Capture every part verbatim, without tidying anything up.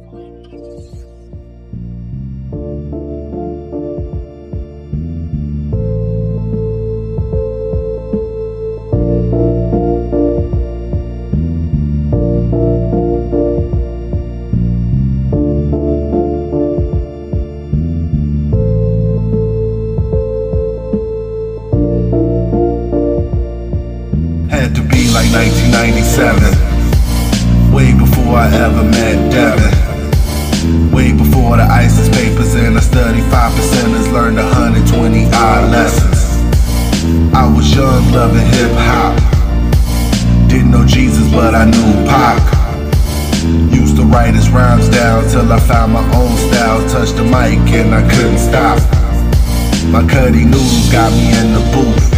Had to be like nineteen ninety-seven, way before I ever met Devin, way before the ISIS papers and the studied five percenters learned one hundred twenty odd lessons. I was young, loving hip hop, didn't know Jesus but I knew Pac. Used to write his rhymes down till I found my own style, touched the mic and I couldn't stop. My Cuddy Noodles got me in the booth.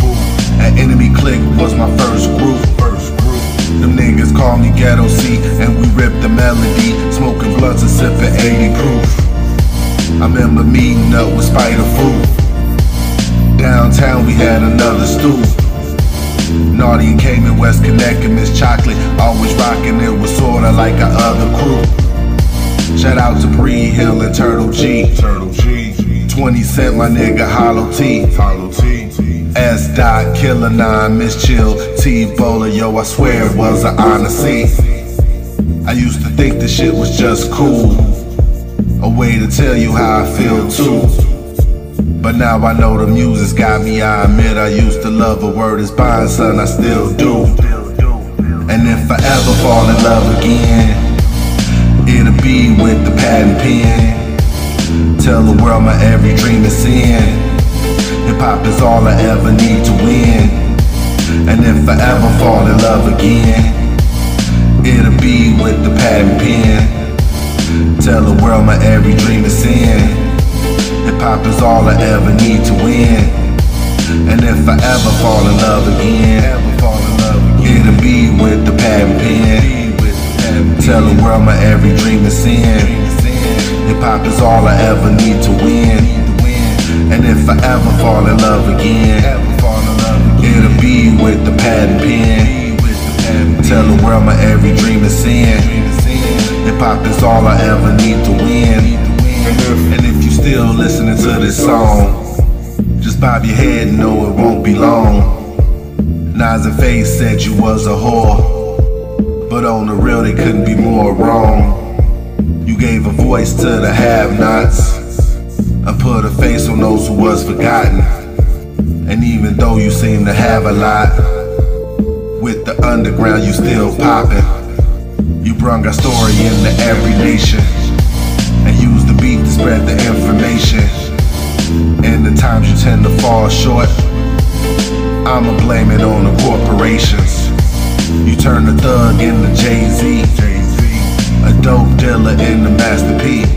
An Enemy Click was my first group. First group. Them niggas call me Ghetto C, and we ripped the melody, smoking blunts and sipping eighty proof. I remember meeting up with Spider Fruit. Downtown we had another stoop. Naughty and came in West Connect and Miss Chocolate, always rocking it was sorta like our other crew. Shout out to Bree Hill and Turtle G. Turtle G. twenty cent my nigga Hollow T. Hollow T. S. Dot, Killer Nine, Miss Chill, T-Bowler, yo, I swear it was an honor scene. I used to think this shit was just cool, a way to tell you how I feel too. But now I know the music's got me, I admit I used to love a word is bond, son, I still do. And if I ever fall in love again, it'll be with the pad and pen. Tell the world my every dream is sin. Hip-hop is all I ever need to win. And if I ever fall in love again, it'll be with the pad and pen. Tell the world my every dream is sin. Hip-hop is all I ever need to win. And if I ever fall in love again, it'll be with the pad and pen. Tell the world my every dream is sin. Hip-hop is all I ever need to win. And if I ever fall in love again, it'll be with the pad and pen. Tell the world my every dream is sin. Hip-hop is all I ever need to win. And if you still listening to this song, just bob your head and know it won't be long. Nas and Face said you was a whore, but on the real they couldn't be more wrong. You gave a voice to the have-nots, I put a face on those who was forgotten. And even though you seem to have a lot, with the underground you still poppin'. You brung our story into every nation, and used the beat to spread the information. And the times you tend to fall short, I'ma blame it on the corporations. You turn the thug into Jay-Z, a dope dealer into Master P.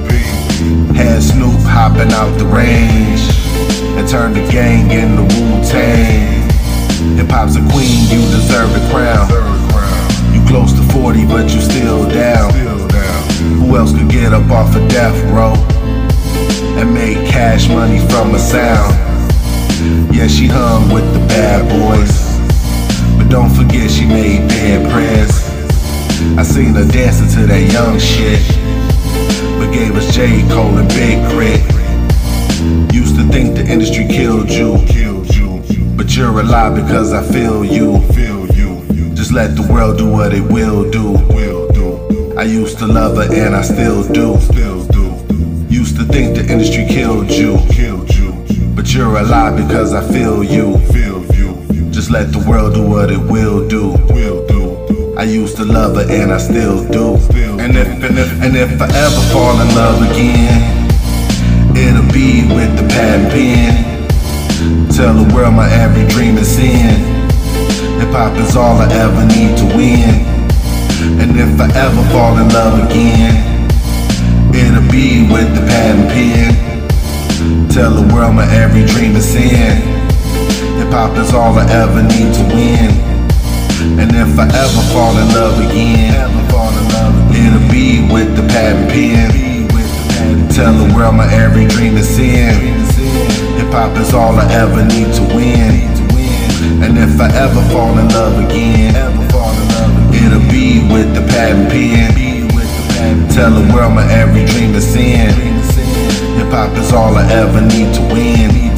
Had Snoop hopping out the range, and turned the gang into Wu-Tang. Hip-hop's a queen, you deserve the crown. You close to forty, but you still down. Who else could get up off of death row and make cash money from a sound? Yeah, she hung with the bad boys, but don't forget she made dead prayers. I seen her dancing to that young shit, but gave us J. Cole and Big Crit. Used to think the industry killed you, but you're alive because I feel you. Just let the world do what it will do. I used to love her and I still do. Used to think the industry killed you, but you're alive because I feel you. Just let the world do what it will do. I used to love her and I still do. And if, and if, and if I ever fall in love again, it'll be with the pad and pen. Tell the world my every dream is sin. Hip-hop is all I ever need to win. And if I ever fall in love again, it'll be with the pad and pen. Tell the world my every dream is sin. Hip-hop is all I ever need to win. And if I ever fall in love again, it'll be with the pad and pen. Tell the world my every dream is sin. Hip-hop is all I ever need to win. And if I ever fall in love again, it'll be with the pad and pen. Tell the world my every dream is sin. Hip hop is all I ever need to win.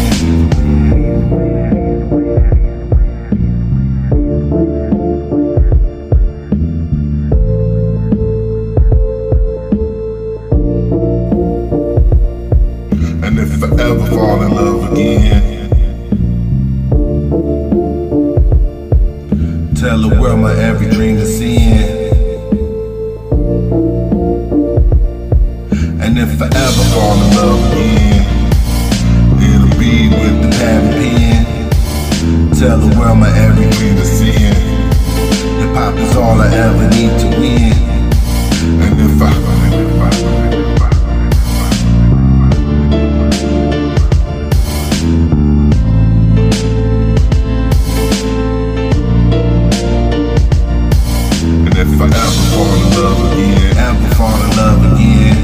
And if I ever fall in love again, tell the world my every dream is sin. And if I ever fall in love again, it'll be with the pad and pen. Tell the world my every dream is sin. Hip hop is all I ever need to win. And if I, and if I If I ever fall in love again, ever fall in love again,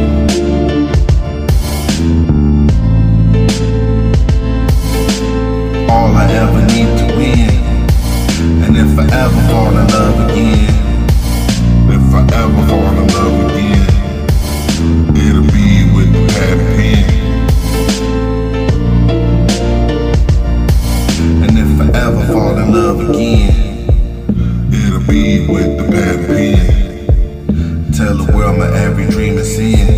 all I ever need to win. And if I ever fall in love again, if I ever fall in love again, it'll be with the pad and pen. And if I ever fall in love again, it'll be with the pad and pen. Tell the world my every dream is sin.